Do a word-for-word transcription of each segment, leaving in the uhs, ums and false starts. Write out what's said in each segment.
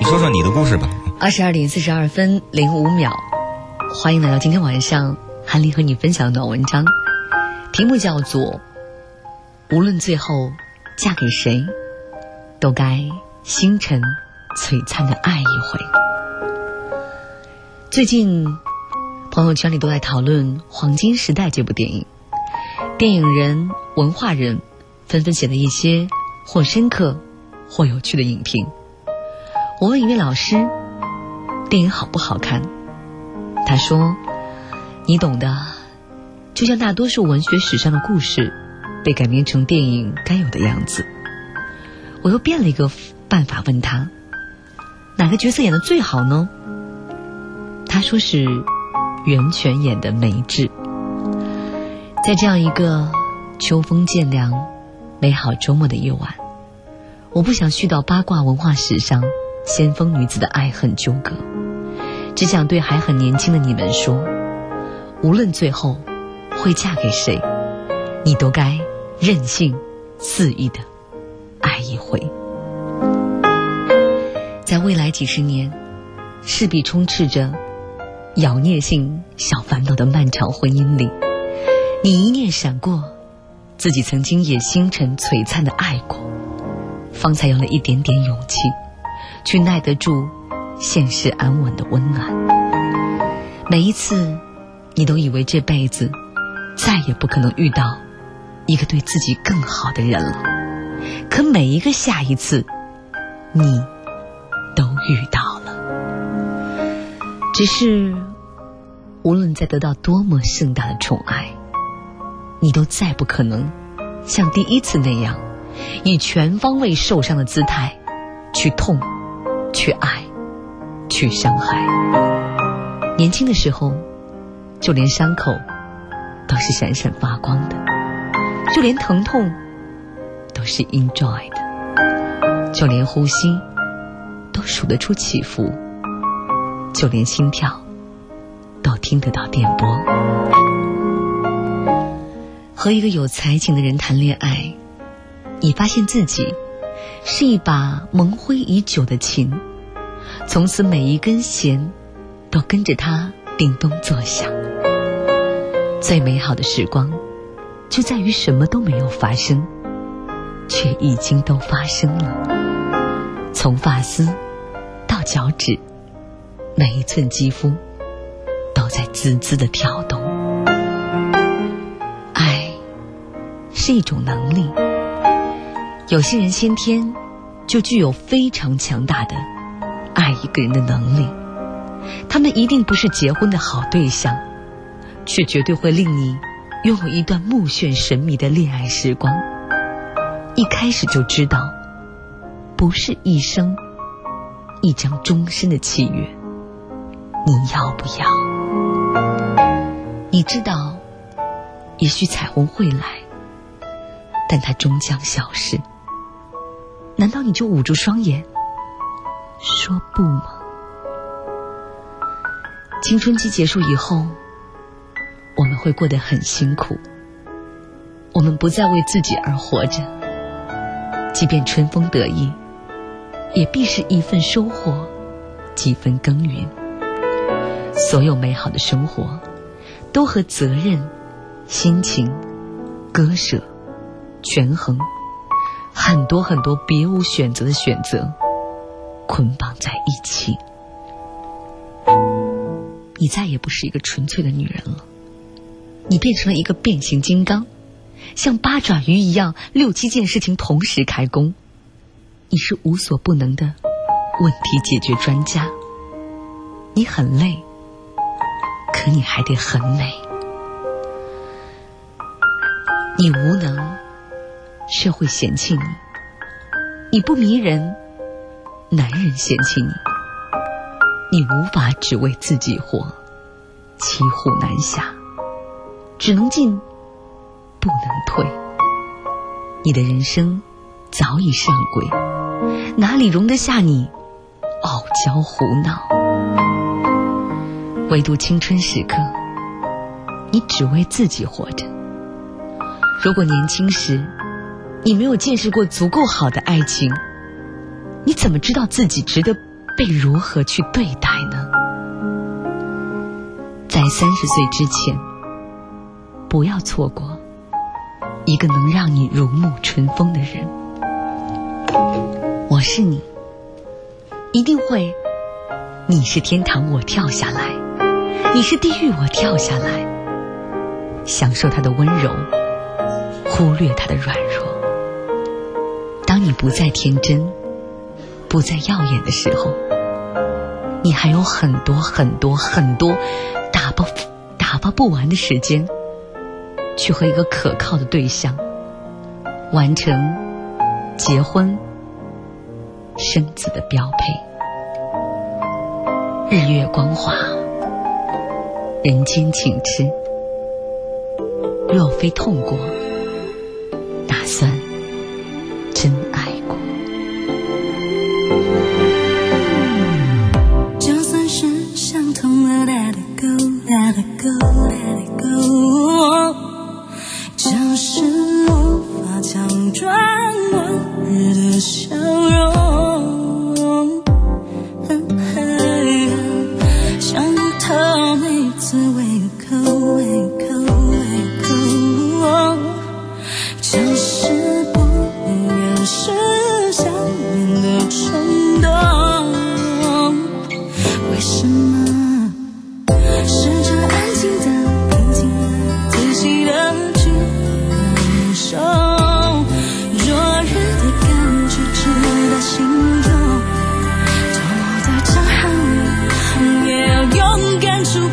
说说你的故事吧。 二十二点四十二分零五秒，欢迎来到今天晚上韩丽和你分享的暖文章，题目叫做无论最后嫁给谁，都该星辰璀璨的爱一回。最近朋友圈里都在讨论《黄金时代》这部电影，电影人、文化人纷纷写了一些或深刻或有趣的影评。我问一位老师，电影好不好看？他说，你懂的，就像大多数文学史上的故事被改编成电影该有的样子。我又变了一个办法问他，哪个角色演得最好呢？他说是袁泉演的梅枝。在这样一个秋风渐凉、美好周末的夜晚，我不想絮叨八卦文化史上先锋女子的爱恨纠葛，只想对还很年轻的你们说，无论最后会嫁给谁，你都该任性肆意的爱一回。在未来几十年势必充斥着妖孽性小烦恼的漫长婚姻里，你一念闪过自己曾经也星辰璀璨的爱过，方才有了一点点勇气去耐得住现实安稳的温暖。每一次你都以为这辈子再也不可能遇到一个对自己更好的人了，可每一个下一次你都遇到了。只是无论再得到多么盛大的宠爱，你都再不可能像第一次那样以全方位受伤的姿态去痛、去爱、去伤害。年轻的时候，就连伤口都是闪闪发光的，就连疼痛都是 enjoy 的，就连呼吸都数得出起伏，就连心跳都听得到电波。和一个有才情的人谈恋爱，你发现自己是一把蒙灰已久的琴，从此每一根弦都跟着它叮咚作响。最美好的时光就在于什么都没有发生，却已经都发生了。从发丝到脚趾，每一寸肌肤都在滋滋地跳动。爱是一种能力，有些人先天就具有非常强大的爱一个人的能力，他们一定不是结婚的好对象，却绝对会令你拥有一段目眩神迷的恋爱时光。一开始就知道，不是一生一张终身的契约，你要不要？你知道，也许彩虹会来，但它终将消失。难道你就捂住双眼说不吗？青春期结束以后，我们会过得很辛苦，我们不再为自己而活着，即便春风得意，也必是一份收获，几分耕耘。所有美好的生活都和责任、心情、割舍、权衡，很多很多别无选择的选择捆绑在一起。你再也不是一个纯粹的女人了，你变成了一个变形金刚，像八爪鱼一样六七件事情同时开工。你是无所不能的问题解决专家，你很累，可你还得很美。你无能，社会嫌弃你；你不迷人，男人嫌弃你。你无法只为自己活，骑虎难下，只能进不能退。你的人生早已上轨，哪里容得下你傲娇胡闹？唯独青春时刻，你只为自己活着。如果年轻时你没有见识过足够好的爱情，你怎么知道自己值得被如何去对待呢？在三十岁之前，不要错过一个能让你如沐春风的人。我是你，一定会，你是天堂我跳下来，你是地狱我跳下来，享受他的温柔，忽略他的软弱。当你不再天真，不再耀眼的时候，你还有很多很多很多打发打发不完的时间，去和一个可靠的对象完成结婚生子的标配。日月光华，人间情痴，若非痛过，打算真爱过。 就算是想通了 Let it go Let it go Let it go， 就是无法强装往日的笑容。想不透每次为口为口为口，就是不掩饰想念的冲动。为什么试着安静的平静的仔细的去感受灼热的感觉直达心中，多么的震撼也要勇敢触碰。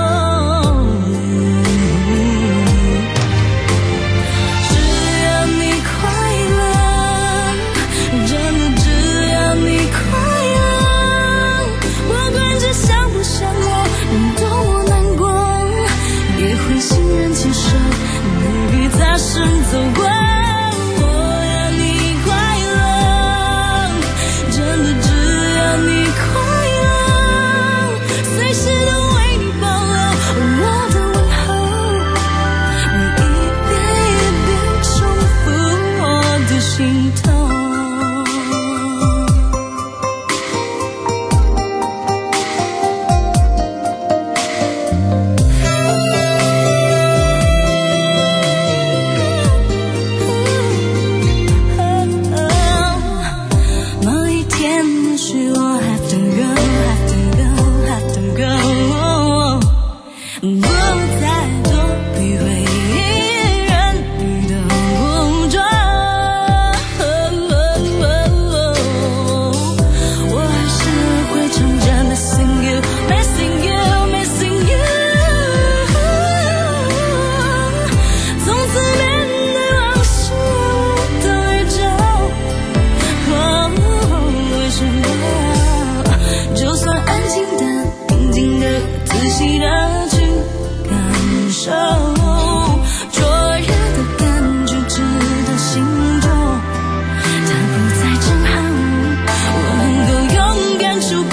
只要你快乐，真的只要你快乐，不管这想不想我，能懂我难过，也会欣然接受你比他先走过。我要你快乐，真的只要你快乐，随时都为你保留我的问候，你一遍一遍重复我的心痛。某一天也许我 have to go have to go have to go， 不再做避讳人鱼的武装。我还是会常常 missing you missing you missing you， 从此面对往事我的宇宙。为什么就算安静的平静的仔细的去感受灼热的感觉直达心中，它不再震撼我能够勇敢触碰。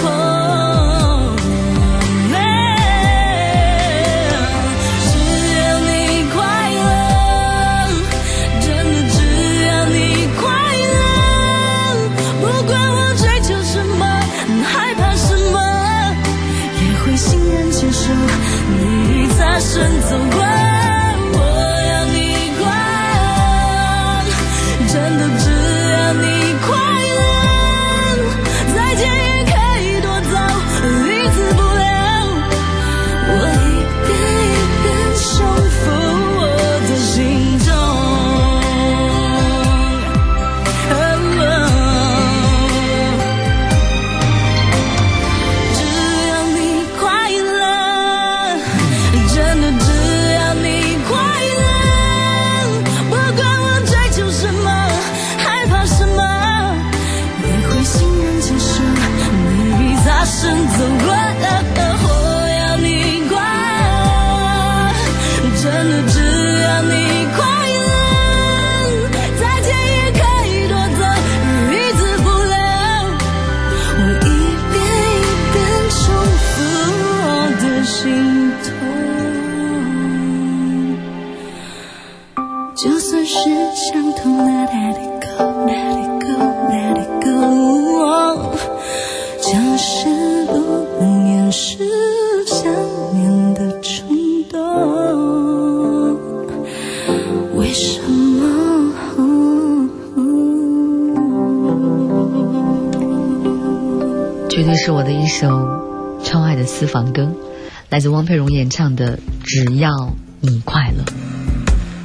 只要你快乐，真的只要你快乐，不管我追求什么，害怕什么，也会欣然接受你擦身走过。我要你快乐，真的只要你快乐，再见也可以夺走，一字不留，我一遍一遍重复我的心中。只要你快乐，真的只要是不能掩饰想念的冲动，为什么？ 绝对是我的一首超爱的私房歌，来自汪佩蓉演唱的《只要你快乐》。